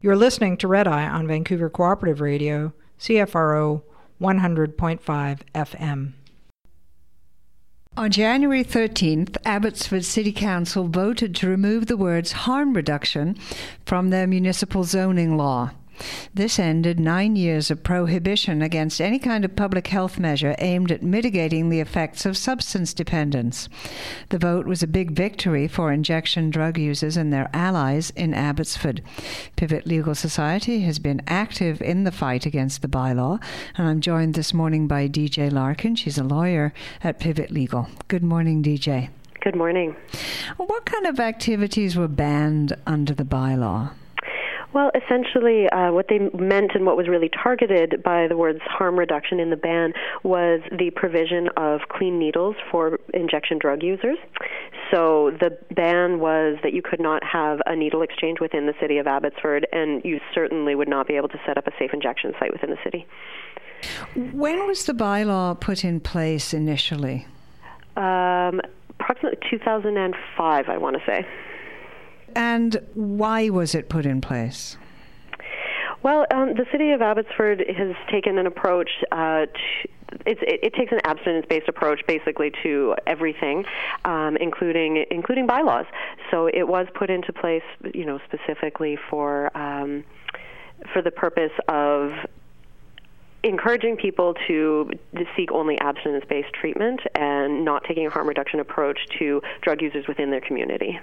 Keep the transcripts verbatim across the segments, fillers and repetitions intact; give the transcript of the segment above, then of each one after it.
You're listening to Red Eye on Vancouver Cooperative Radio, C F R O one hundred point five F M. On January thirteenth, Abbotsford City Council voted to remove the words harm reduction from their municipal zoning law. This ended nine years of prohibition against any kind of public health measure aimed at mitigating the effects of substance dependence. The vote was a big victory for injection drug users and their allies in Abbotsford. Pivot Legal Society has been active in the fight against the bylaw, and I'm joined this morning by D J Larkin. She's a lawyer at Pivot Legal. Good morning, D J. Good morning. What kind of activities were banned under the bylaw? Well, essentially, uh, what they meant and what was really targeted by the words harm reduction in the ban was the provision of clean needles for injection drug users. So the ban was that you could not have a needle exchange within the city of Abbotsford, and you certainly would not be able to set up a safe injection site within the city. When was the bylaw put in place initially? Um, approximately two thousand five, I want to say. And why was it put in place? Well, um, the city of Abbotsford has taken an approach uh, to It's, it, it takes an abstinence-based approach, basically, to everything, um, including including bylaws. So it was put into place, you know, specifically for um, for the purpose of encouraging people to seek only abstinence-based treatment and not taking a harm reduction approach to drug users within their community.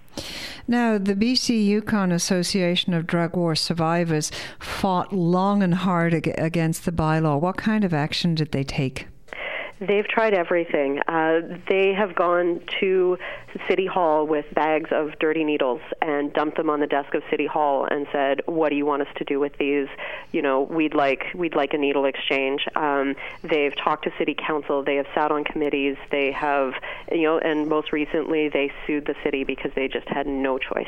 Now, the B C Yukon Association of Drug War Survivors fought long and hard ag- against the bylaw. What kind of action did they take? They've tried everything. Uh, they have gone to City Hall with bags of dirty needles and dumped them on the desk of City Hall and said, "What do you want us to do with these? You know, we'd like we'd like a needle exchange." Um, they've talked to City Council. They have sat on committees. They have, you know, and most recently they sued the city because they just had no choice.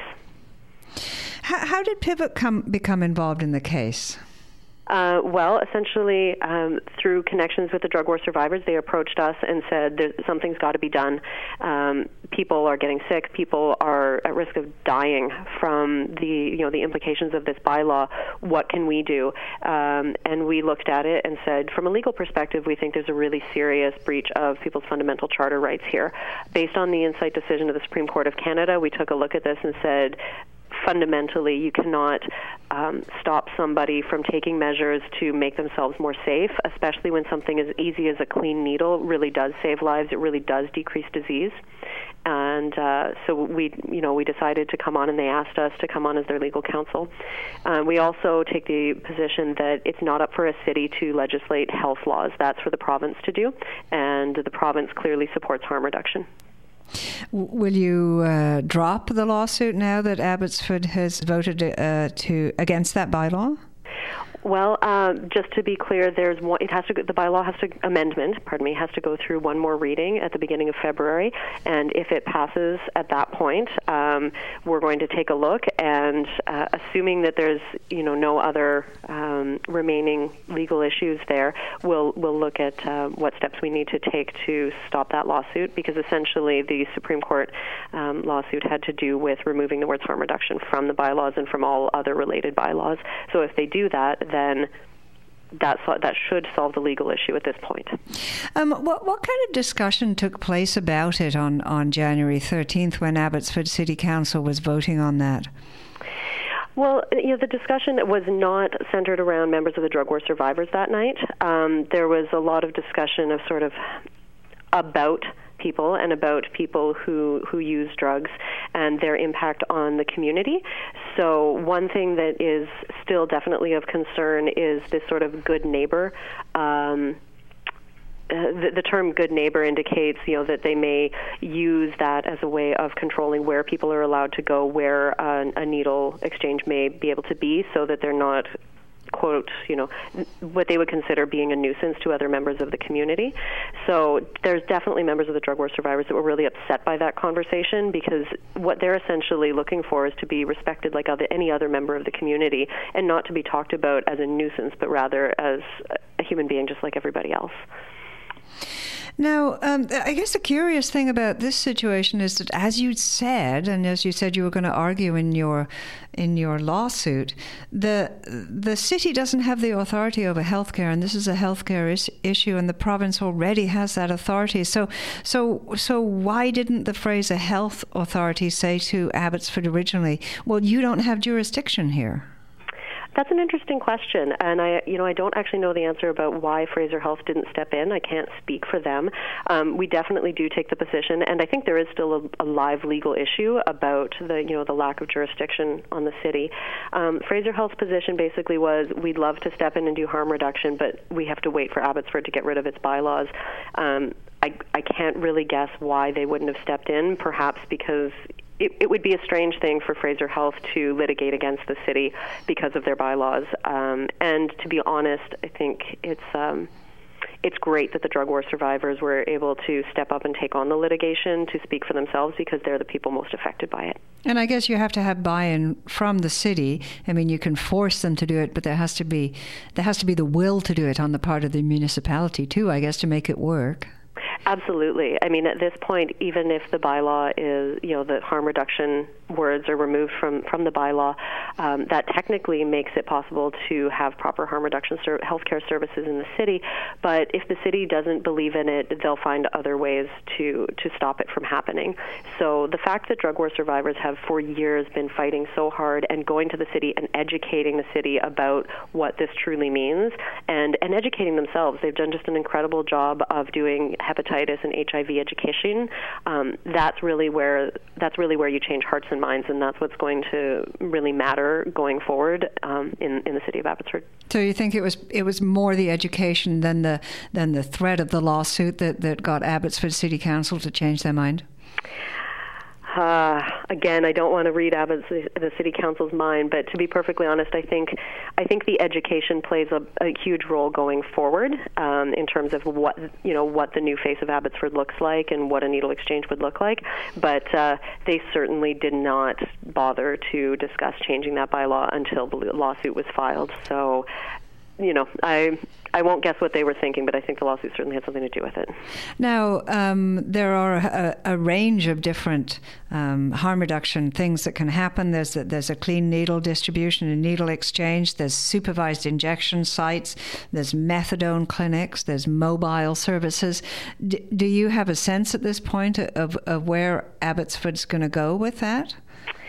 How, how did Pivot come become involved in the case? Uh, well, essentially, um, through connections with the drug war survivors, they approached us and said, There's, something's got to be done. Um, people are getting sick. People are at risk of dying from the, you know, the implications of this bylaw. What can we do? Um, and we looked at it and said, from a legal perspective, we think there's a really serious breach of people's fundamental charter rights here. Based on the insight decision of the Supreme Court of Canada, we took a look at this and said, fundamentally, you cannot um, stop somebody from taking measures to make themselves more safe, especially when something as easy as a clean needle really does save lives. It really does decrease disease. And uh, so we, you know, we decided to come on, and they asked us to come on as their legal counsel. Uh, we also take the position that it's not up for a city to legislate health laws. That's for the province to do, and the province clearly supports harm reduction. Will you uh, drop the lawsuit now that Abbotsford has voted uh, to against that bylaw? Well, uh, just to be clear, there's one, it has to the bylaw has to amendment. Pardon me, has to go through one more reading at the beginning of February, and if it passes at that point, um, we're going to take a look. And uh, assuming that there's you know no other um, remaining legal issues there, we'll we'll look at uh, what steps we need to take to stop that lawsuit. Because essentially, the Supreme Court um, lawsuit had to do with removing the words harm reduction from the bylaws and from all other related bylaws. So if they do that, then that that should solve the legal issue at this point. Um, what what kind of discussion took place about it on, on January thirteenth when Abbotsford City Council was voting on that? Well, you know, the discussion was not centered around members of the drug war survivors that night. Um, there was a lot of discussion of sort of about people and about people who, who use drugs and their impact on the community. So one thing that is still definitely of concern is this sort of good neighbor. Um, uh, the, the term good neighbor indicates, you know, that they may use that as a way of controlling where people are allowed to go, where a, a needle exchange may be able to be, so that they're not, quote, you know, what they would consider being a nuisance to other members of the community. So there's definitely members of the drug war survivors that were really upset by that conversation, because what they're essentially looking for is to be respected like other, any other member of the community, and not to be talked about as a nuisance, but rather as a human being just like everybody else. Now, um, I guess the curious thing about this situation is that, as you said, and as you said you were going to argue in your in your lawsuit, the the city doesn't have the authority over healthcare, and this is a healthcare is- issue, and the province already has that authority. So, so, so why didn't the Fraser Health Authority say to Abbotsford originally, "Well, you don't have jurisdiction here"? That's an interesting question, and I, you know, I don't actually know the answer about why Fraser Health didn't step in. I can't speak for them. Um, we definitely do take the position, and I think there is still a, a live legal issue about the, you know, the lack of jurisdiction on the city. Um, Fraser Health's position basically was, we'd love to step in and do harm reduction, but we have to wait for Abbotsford to get rid of its bylaws. Um, I, I can't really guess why they wouldn't have stepped in. Perhaps because It, it would be a strange thing for Fraser Health to litigate against the city because of their bylaws. Um, and to be honest, I think it's um, it's great that the drug war survivors were able to step up and take on the litigation to speak for themselves, because they're the people most affected by it. And I guess you have to have buy-in from the city. I mean, you can force them to do it, but there has to be there has to be the will to do it on the part of the municipality too, I guess, to make it work. Absolutely. I mean, at this point, even if the bylaw is, you know, the harm reduction words are removed from, from the bylaw, um, that technically makes it possible to have proper harm reduction ser- healthcare services in the city. But if the city doesn't believe in it, they'll find other ways to, to stop it from happening. So the fact that drug war survivors have for years been fighting so hard and going to the city and educating the city about what this truly means, and, and educating themselves. They've done just an incredible job of doing hepatitis and H I V education. Um, that's really where that's really where you change hearts and minds, and that's what's going to really matter going forward um, in in the city of Abbotsford. So you think it was it was more the education than the than the threat of the lawsuit that, that got Abbotsford City Council to change their mind? Uh, again, I don't want to read Abbotsford, the City Council's mind, but to be perfectly honest, I think I think the education plays a, a huge role going forward um, in terms of what you know what the new face of Abbotsford looks like and what a needle exchange would look like. But uh, they certainly did not bother to discuss changing that bylaw until the lawsuit was filed. So, you know, I. I won't guess what they were thinking, but I think the lawsuit certainly had something to do with it. Now, um, there are a, a range of different um, harm reduction things that can happen. There's a, there's a clean needle distribution and needle exchange. There's supervised injection sites. There's methadone clinics. There's mobile services. D- do you have a sense at this point of, of where Abbotsford's going to go with that?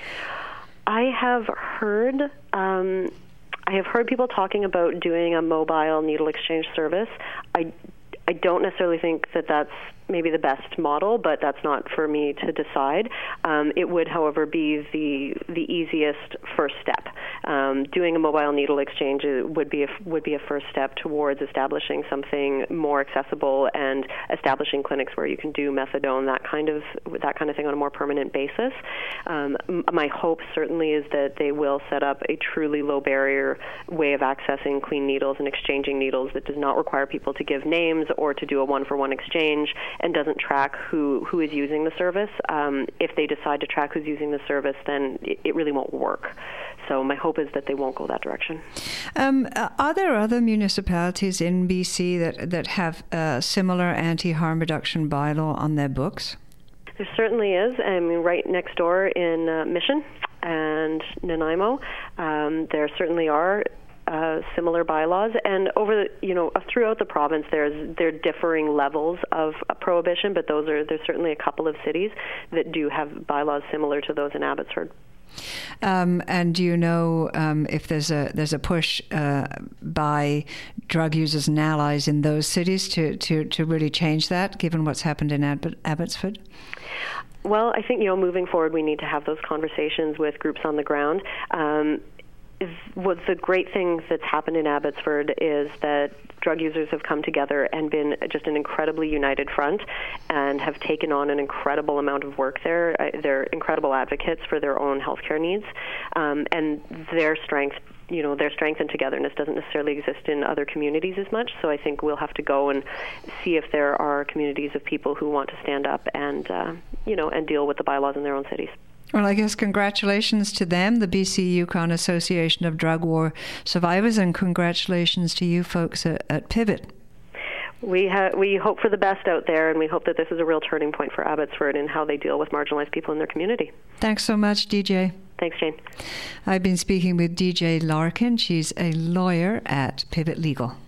I have heard... Um, I have heard people talking about doing a mobile needle exchange service. I, I don't necessarily think that that's maybe the best model, but that's not for me to decide. Um, it would, however, be the the easiest first step. Um, doing a mobile needle exchange would be a, would be a first step towards establishing something more accessible and establishing clinics where you can do methadone, that kind of that kind of thing on a more permanent basis. Um, my hope certainly is that they will set up a truly low barrier way of accessing clean needles and exchanging needles that does not require people to give names or to do a one-for-one exchange, and doesn't track who, who is using the service. Um, if they decide to track who's using the service, then it, it really won't work. So my hope is that they won't go that direction. Um, are there other municipalities in B C that, that have a similar anti-harm reduction bylaw on their books? There certainly is. I mean, right next door in uh, Mission and Nanaimo, um, there certainly are Uh, similar bylaws, and over the, you know throughout the province there's there are differing levels of uh, prohibition, but those are there's certainly a couple of cities that do have bylaws similar to those in Abbotsford. Um, and do you know um, if there's a there's a push uh, by drug users and allies in those cities to, to, to really change that, given what's happened in Ab- Abbotsford? Well, I think you know moving forward we need to have those conversations with groups on the ground. Um, What the great thing that's happened in Abbotsford is that drug users have come together and been just an incredibly united front and have taken on an incredible amount of work there. They're incredible advocates for their own healthcare needs, um, and their strength you know, their strength and togetherness doesn't necessarily exist in other communities as much. So I think we'll have to go and see if there are communities of people who want to stand up and, uh, you know, and deal with the bylaws in their own cities. Well, I guess congratulations to them, the B C Yukon Association of Drug War Survivors, and congratulations to you folks at, at Pivot. We ha- we hope for the best out there, and we hope that this is a real turning point for Abbotsford in how they deal with marginalized people in their community. Thanks so much, D J. Thanks, Jane. I've been speaking with D J Larkin. She's a lawyer at Pivot Legal.